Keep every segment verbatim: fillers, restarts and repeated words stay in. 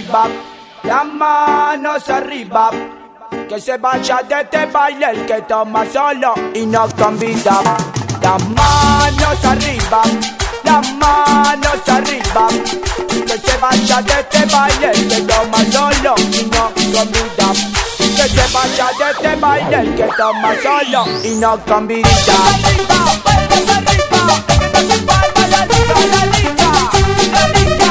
arriba, las manos arriba. Que se vaya de este baile el que toma solo y no convida. Las manos arriba, las manos arriba. Que se vaya de este baile el que toma solo y no convida. Que se vaya de este baile el que toma solo y no convida. Arriba, palmas arriba, que no se palma la liga, la liga, la liga.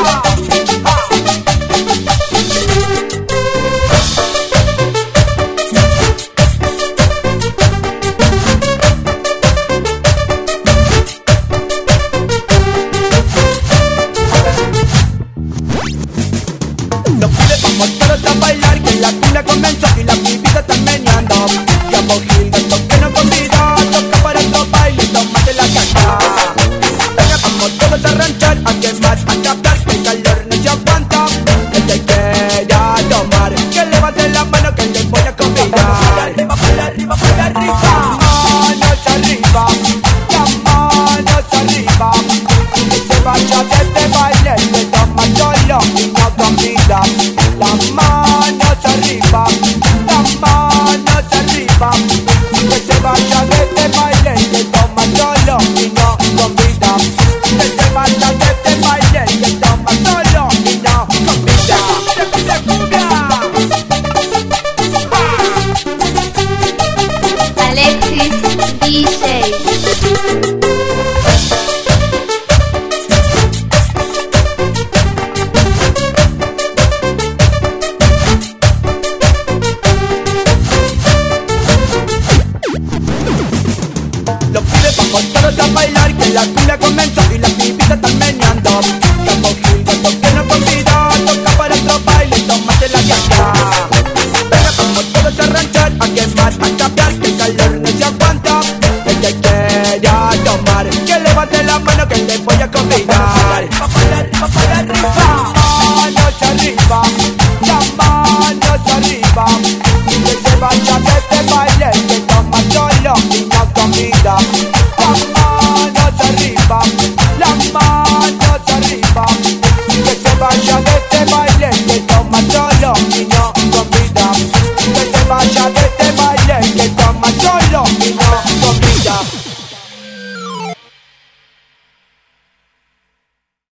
Los pibes vamos todos a bailar, que la cumbia comenzó y las pibitas están meneando. Llamo Gilberto que no convida, toca para otro baile, tómate la caja. Venga, vamos todos a ranchar, a quemar, a captar, que el calor no se aguanta. Que te quiera tomar, que levante la mano que te voy a convidar. Arriba, para arriba, para arriba. Manos arriba, las manos arriba. Que se vaya de este baile, que toma solo y no convida. Las manos arriba, las manos arriba. Que se vaya de este baile, que toma solo y no convida. Que se vaya de este baile, que toma solo y no convida. ¡Cumbia, cumbia, cumbia! Alexis D J. Los pibes vamos todos a bailar, que la cumbia comenzó y las pibitas están meneando. Llamo Gilberto que no convida, toca para otro baile, tómate la caja. Venga, vamos todos a ranchar, a quemar, a cambiar, que el calor no se aguanta. El que quiera tomar, que levante la mano que le voy a convidar.